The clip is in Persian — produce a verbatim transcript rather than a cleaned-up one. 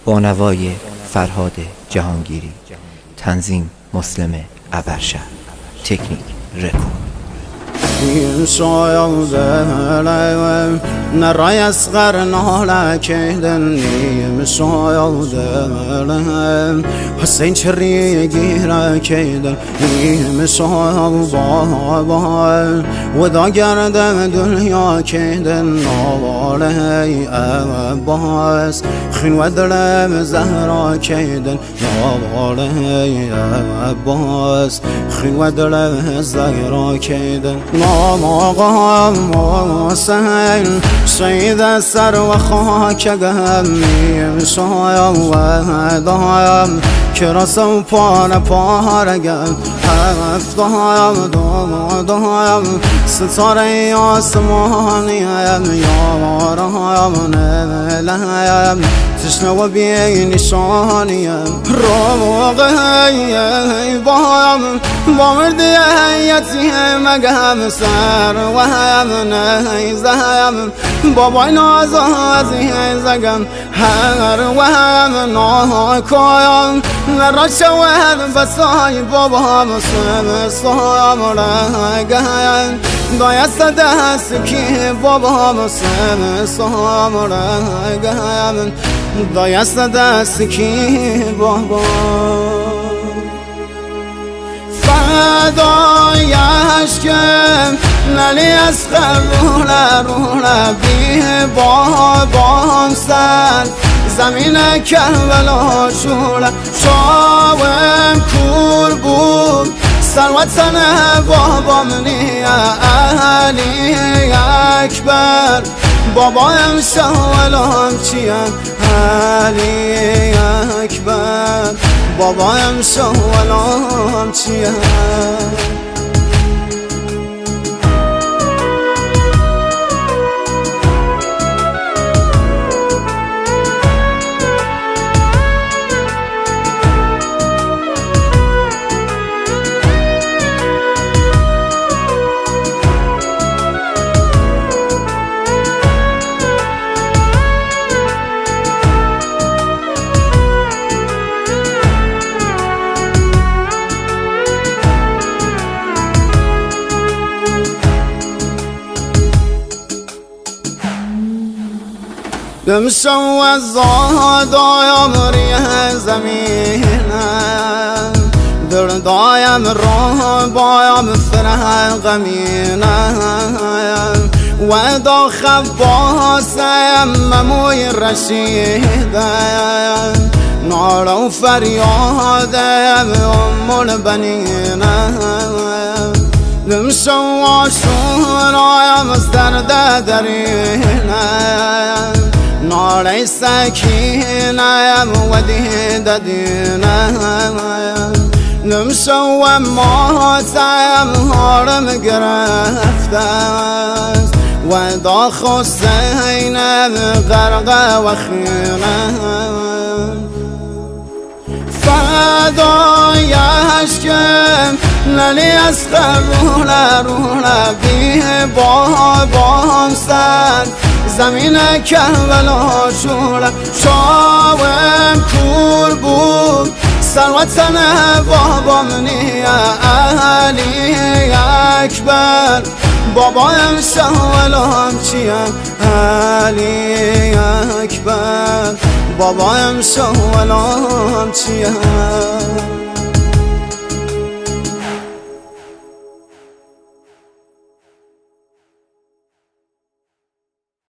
با نوای فرهاد جهانگیری، تنظیم مسلم ابرشهر، تکنیک رکورد. شاید دلم نرای اصغر ناله کردن نیم شاید دلم حسین چری گیره کردن نیم شاید بابا و دا گردم دنیا کردن نواله عباس خین و دلم زهرا کردن نواله عباس خین و دلم زهرا کردن آقا حسین شهید سر و خاک گمیم شایم و دایم که رسم پار پار گم هفتایم دو دایم ستاره آسمانیم یارایم نملیم تشنه و بی نشانیم روغی بایم با مردی یتیم گم سر و هم نیزم بابای نازازی زگم هر و هم ناکایم نرا شود بسای بابا مسلم سایم رگم دایست دست کی بابا مسلم سایم رگم دایست دست کی بابا فدای عشقم نلی از قرونه رونه بی بابام سر زمین کربلا شوله شاوم کور بود سروتن بابام نیه علی اکبر بابایم شوالام چیم علی اکبر بابایم شوالام چیم دمشو و زادایم ریه زمینم دل دایم راه بایم فره غمینم و دا خباسم مموی رشیدم نار و فریادم ام البنینم دمشو و شورایم از درد درینم نار سکینم و دید دینم نمشو و ماتم هارم گرفتم و دا خسینم غرق و خینم فدای عشقم نلی از قرونه رونه بی بابام سر زمین کربلا شوله شاوم کور بود سروتن بابام نیه علی اکبر بابایم شوالام چیم علی اکبر بابایم شوالام چیم